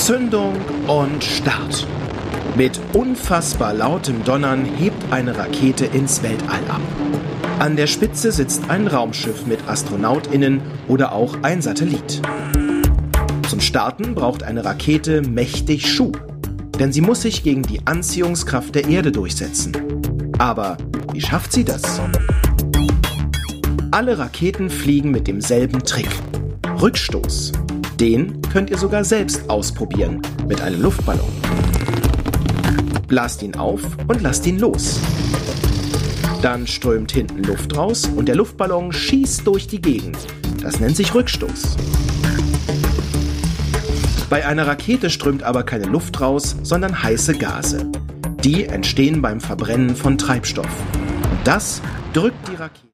Zündung und Start. Mit unfassbar lautem Donnern hebt eine Rakete ins Weltall ab. An der Spitze sitzt ein Raumschiff mit AstronautInnen oder auch ein Satellit. Zum Starten braucht eine Rakete mächtig Schub, denn sie muss sich gegen die Anziehungskraft der Erde durchsetzen. Aber wie schafft sie das? Alle Raketen fliegen mit demselben Trick: Rückstoß. Den könnt ihr sogar selbst ausprobieren mit einem Luftballon. Blast ihn auf und lasst ihn los. Dann strömt hinten Luft raus und der Luftballon schießt durch die Gegend. Das nennt sich Rückstoß. Bei einer Rakete strömt aber keine Luft raus, sondern heiße Gase. Die entstehen beim Verbrennen von Treibstoff. Und das drückt die Rakete